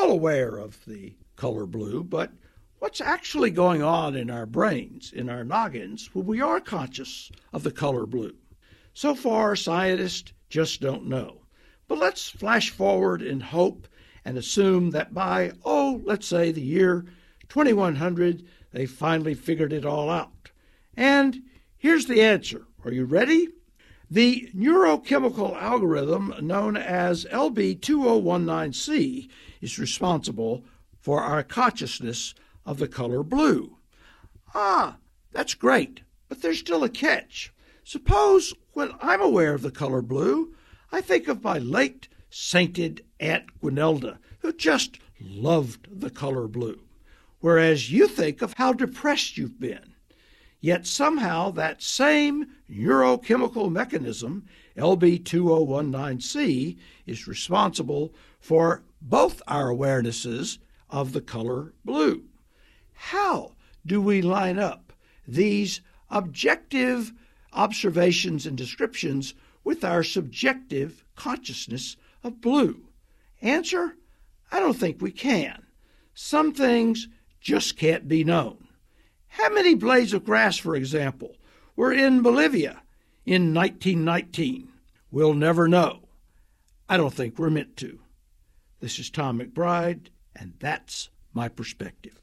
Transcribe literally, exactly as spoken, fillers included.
all aware of the color blue, but what's actually going on in our brains, in our noggins, when we are conscious of the color blue? So far, scientists just don't know. But let's flash forward in hope and assume that by, oh, let's say the year twenty-one hundred, they finally figured it all out. And here's the answer. Are you ready? The neurochemical algorithm known as L B two oh one nine C is responsible for our consciousness of the color blue. Ah, that's great, but there's still a catch. Suppose when I'm aware of the color blue, I think of my late sainted Aunt Gwynelda, who just loved the color blue, whereas you think of how depressed you've been. Yet somehow that same neurochemical mechanism, L B two oh one nine C, is responsible for both our awarenesses of the color blue. How do we line up these objective observations and descriptions with our subjective consciousness of blue? Answer, I don't think we can. Some things just can't be known. How many blades of grass, for example, were in Bolivia in nineteen nineteen? We'll never know. I don't think we're meant to. This is Tom McBride, and that's my perspective.